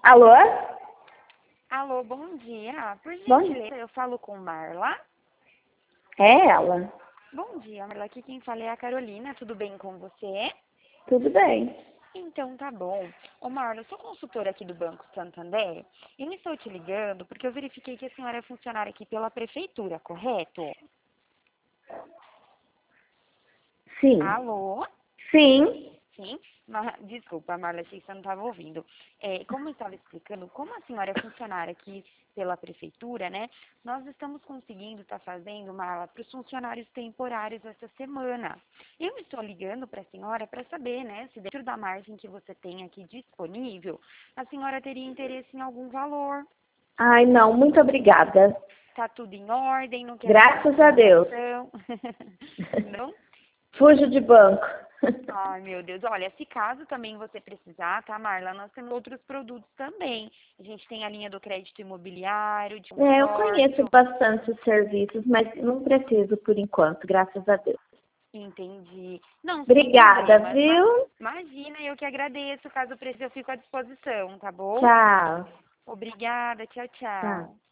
Alô? Alô, bom dia. Por Bom gentileza, eu falo com Marla. É ela. Bom dia, Marla. Aqui quem fala é a Carolina. Tudo bem com você? Tudo bem. Então, tá bom. Ô, Marla, eu sou consultora aqui do Banco Santander e me estou te ligando porque eu verifiquei que a senhora é funcionária aqui pela prefeitura, correto? Sim. Alô? Sim. Sim? Desculpa, Marla, achei que você não estava ouvindo. Como eu estava explicando, como a senhora é funcionária aqui pela prefeitura, né? Nós estamos conseguindo estar fazendo, Marla, para os funcionários temporários essa semana. Eu estou ligando para a senhora para saber, né, se dentro da margem que você tem aqui disponível, a senhora teria interesse em algum valor. Ai, não, muito obrigada. Tá tudo em ordem, não quer Graças a Deus. informação. Não? Fujo de banco. Ai, meu Deus. Olha, se caso também você precisar, tá, Marla? Nós temos outros produtos também. A gente tem a linha do crédito imobiliário, de Eu conheço consórcio. bastante os serviços, mas não preciso por enquanto, graças a Deus. Entendi. Não, sem Obrigada, problemas. viu? Imagina, eu que agradeço. Caso precise, eu fico à disposição, tá bom? Tchau. Obrigada. Tchau, Tchau. tchau.